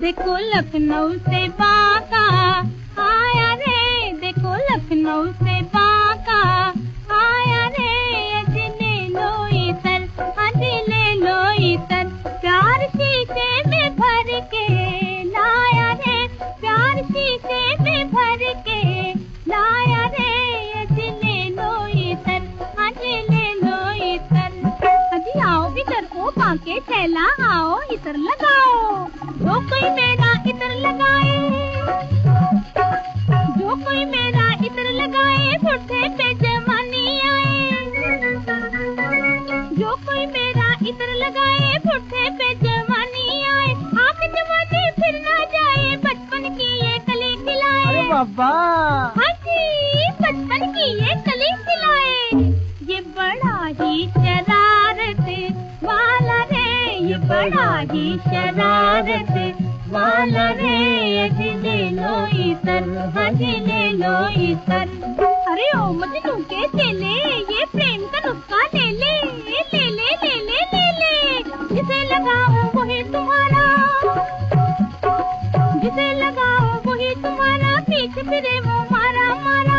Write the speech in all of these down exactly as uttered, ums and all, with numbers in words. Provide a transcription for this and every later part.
देखो लखनऊ से बांका आया रे, देखो लखनऊ से बांका आया रे। अज ले लो इतर, अज ले लो इतर, प्यार शीशे में भर के लाया रे, प्यार शीशे में भर के लाया रे। अज ले लो इतर, अज ले लो इतर। अजी आओ इतर को बांके छैला, आओ इतर लगाओ। जो कोई मेरा इतर लगाए, जो कोई मेरा इतर लगाए, पुट्ठे पे जवानी आए। जो कोई मेरा इतर लगाए, पुट्ठे पे जवानी आए। आंख जवानी फिर ना जाए, बचपन की ये कली खिलाए। अरे बाबा, हाँ जी, बचपन की ये कली खिलाए। ये बड़ा ही शरारत वाला रे, ये बड़ा ही शरारत वाला रे। अज ले लो इतर, अज ले लो इतर। अरे ओ मजनू के चेले, ये प्रेम का नुस्खा ले ले, ले ले ले ले ले ले। जिसे लगाओ वही तुम्हारा, जिसे लगाओ वही तुम्हारा, पीछे फिरे वो मारा मारा।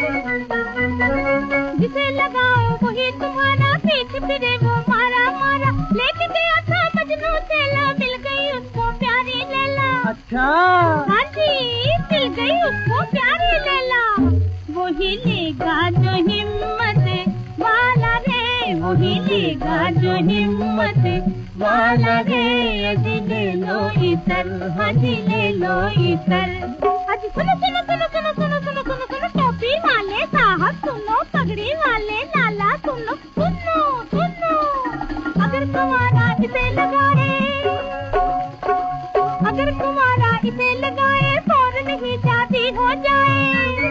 जिसे लगाओ वही तुम्हारा, पीछे फिरे वो मारा मारा। लेके गया था मजनू चेला, मिल गई उसको प्यारी लैला। अच्छा, हाँ जी, मिल गई उसको प्यारी लैला। वही लेगा जो हिम्मत वाला रे, वही लेगा जो हिम्मत वाला रे। अज ले लो इतर, अज ले लो इतर। अज सुनो सुनो सुनो सुनो सुनो सुनो सुनो सुनो, टोपी वाले साहब सुनो, पगड़ी वाले लाला सुनो, सुनो सुनो। अगर तुम्हारा इसे लगाए, अगर तुम्हारा इसे लगाए, फौरन ही शादी हो जाए।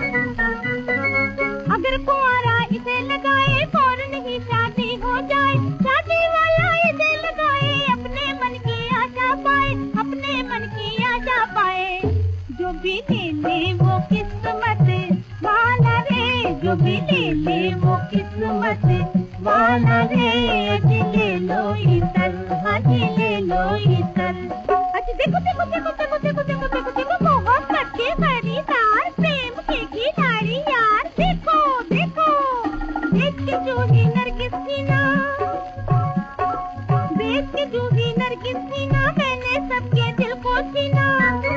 अगर तुम्हारा इसे लगाए, फौरन ही शादी हो जाए। शादी वाला इसे लगाए, अपने मन की आशा पाए, अपने मन की आशा पाए। जो भी ले ले वो किस्मत वाला रे, जो भी ले ले वो किस्मत वाला रे। अज ले लो इतर, अज ले लो इतर। अच्छा देखो देखो देखो देखो देखो देखो देखो देखो, मोहब्बत के खरीदार, प्रेम के खिलाड़ी यार। देखो देखो, देख के जूही नरगिस सीना, देख के जूही नरगिस सीना, मैंने सबके दिल को छीना।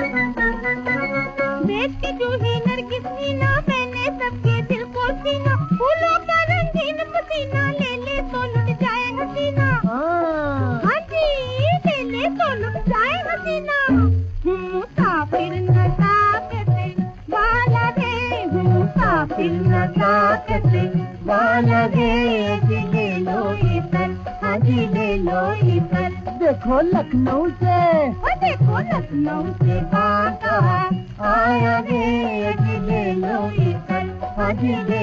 देख के जूही नरगिस सीना, मैंने सबके दिल को छीना। फूलों का रंगीन पसीना, ले ले तो लुट जाए हसीना। हाँ जी, ले ले तो लुट जाए हसीना। हूँ मुसाफिर नज़ाकत वाला रे, हूँ मुसाफिर नज़ाकत वाला रे। अज ले लो इतर, अज ले लो इतर। देखो लखनऊ से, ओ देखो लखनऊ से बांका आया रे। अज ले लो इतर, अज ले